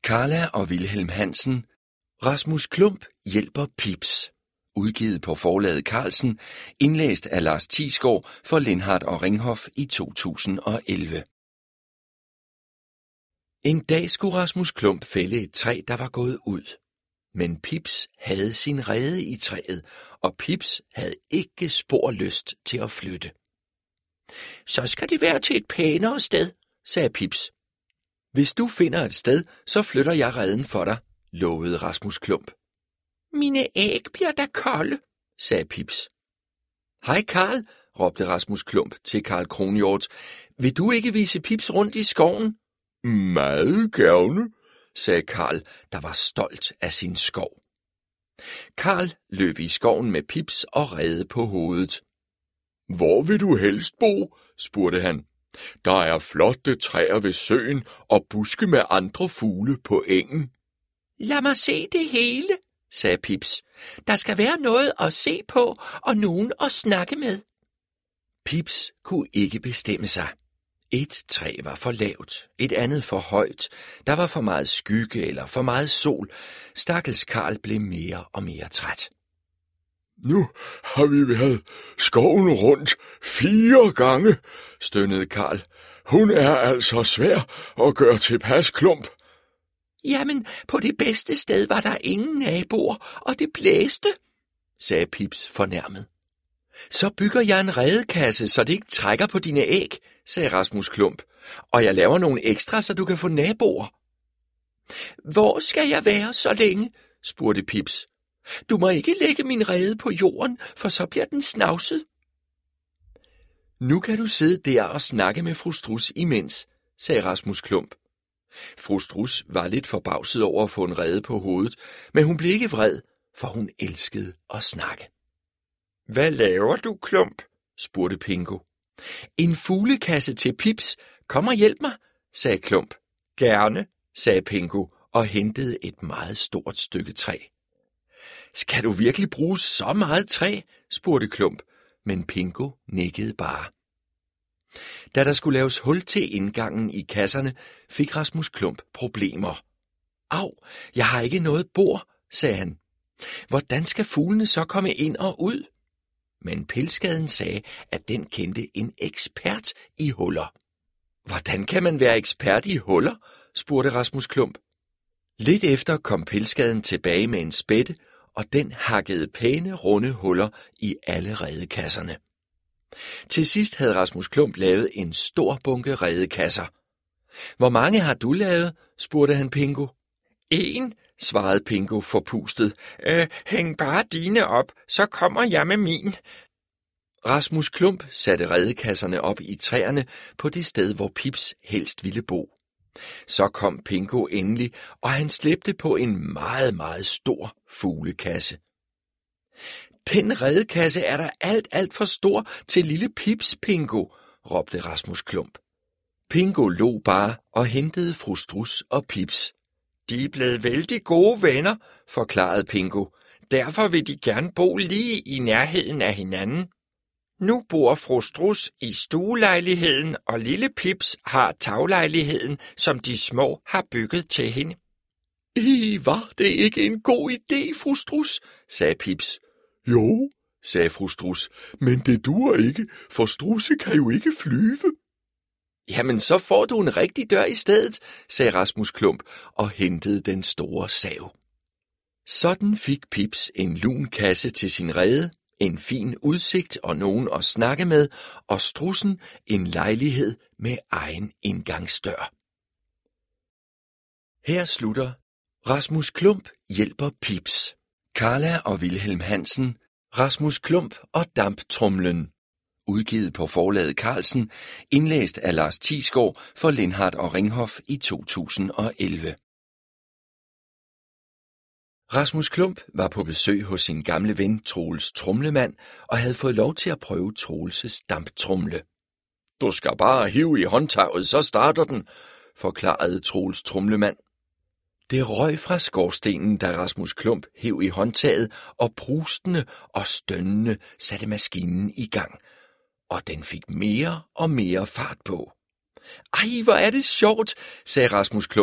Karla og Wilhelm Hansen. Rasmus Klump hjælper Pips. Udgivet på forlaget Carlsen. Indlæst af Lars Thiesgaard for Lindhardt og Ringhof i 2011. En dag skulle Rasmus Klump fælde et træ, der var gået ud. Men Pips havde sin rede i træet, og Pips havde ikke spor lyst til at flytte. Så skal det være til et pænere sted, sagde Pips. Hvis du finder et sted, så flytter jeg reden for dig, lovede Rasmus Klump. Mine æg bliver da kolde, sagde Pips. Hej Karl, råbte Rasmus Klump til Karl Kronhjort. Vil du ikke vise Pips rundt i skoven? Meget gerne, sagde Karl, der var stolt af sin skov. Karl løb i skoven med Pips og rede på hovedet. Hvor vil du helst bo? Spurgte han. Der er flotte træer ved søen og buske med andre fugle på engen. Lad mig se det hele, sagde Pips. Der skal være noget at se på og nogen at snakke med. Pips kunne ikke bestemme sig. Et træ var for lavt, et andet for højt. Der var for meget skygge eller for meget sol. Stakkels Karl blev mere og mere træt. Nu har vi været skoven rundt 4 gange, stønnede Karl. Hun er altså svær at gøre tilpas, Klump. Jamen, på det bedste sted var der ingen naboer, og det blæste, sagde Pips fornærmet. Så bygger jeg en redekasse, så det ikke trækker på dine æg, sagde Rasmus Klump, og jeg laver nogle ekstra, så du kan få naboer. Hvor skal jeg være så længe? Spurgte Pips. Du må ikke lægge min rede på jorden, for så bliver den snavset. Nu kan du sidde der og snakke med fru Struds imens, sagde Rasmus Klump. Fru Struds var lidt forbavset over at få en rede på hovedet, men hun blev ikke vred, for hun elskede at snakke. Hvad laver du, Klump? Spurgte Pingo. En fuglekasse til Pips. Kom og hjælp mig, sagde Klump. Gerne, sagde Pingo og hentede et meget stort stykke træ. Skal du virkelig bruge så meget træ? Spurgte Klump, men Pingo nikkede bare. Da der skulle laves hul til indgangen i kasserne, fik Rasmus Klump problemer. Au, jeg har ikke noget bord, sagde han. Hvordan skal fuglene så komme ind og ud? Men Pilskaden sagde, at den kendte en ekspert i huller. Hvordan kan man være ekspert i huller? Spurgte Rasmus Klump. Lidt efter kom Pilskaden tilbage med en spætte, og den hakkede pæne runde huller i alle redekasserne. Til sidst havde Rasmus Klump lavet en stor bunke redekasser. Hvor mange har du lavet? Spurgte han Pingo. 1, svarede Pingo forpustet. Hæng bare dine op, så kommer jeg med min. Rasmus Klump satte redekasserne op i træerne på det sted, hvor Pips helst ville bo. Så kom Pingo endelig, og han slæbte på en meget, meget stor fuglekasse. Den redekasse er da alt for stor til lille Pips, Pingo, råbte Rasmus Klump. Pingo lå bare og hentede fru Struds og Pips. De er blevet vældig gode venner, forklarede Pingo. Derfor vil de gerne bo lige i nærheden af hinanden. Nu bor fru Struds i stuelejligheden, og lille Pips har taglejligheden, som de små har bygget til hende. Var det ikke en god idé, fru Struds? Sagde Pips. Jo, sagde fru Struds, men det duer ikke, for strudse kan jo ikke flyve. Jamen, så får du en rigtig dør i stedet, sagde Rasmus Klump og hentede den store sav. Sådan fik Pips en lun kasse til sin rede, en fin udsigt og nogen at snakke med, og strudsen en lejlighed med egen indgangsdør. Her slutter Rasmus Klump hjælper Pips. Karla og Wilhelm Hansen. Rasmus Klump og Damptrumlen. Udgivet på forlaget Carlsen. Indlæst af Lars Thiesgaard for Lindhardt og Ringhof i 2011. Rasmus Klump var på besøg hos sin gamle ven Troels Tromlemand og havde fået lov til at prøve Troelses damptrumle. Du skal bare hive i håndtaget, så starter den, forklarede Troels Tromlemand. Det røg fra skorstenen, da Rasmus Klump hev i håndtaget, og prustende og stønnende satte maskinen i gang, og den fik mere og mere fart på. Ej, hvor er det sjovt, sagde Rasmus Klump.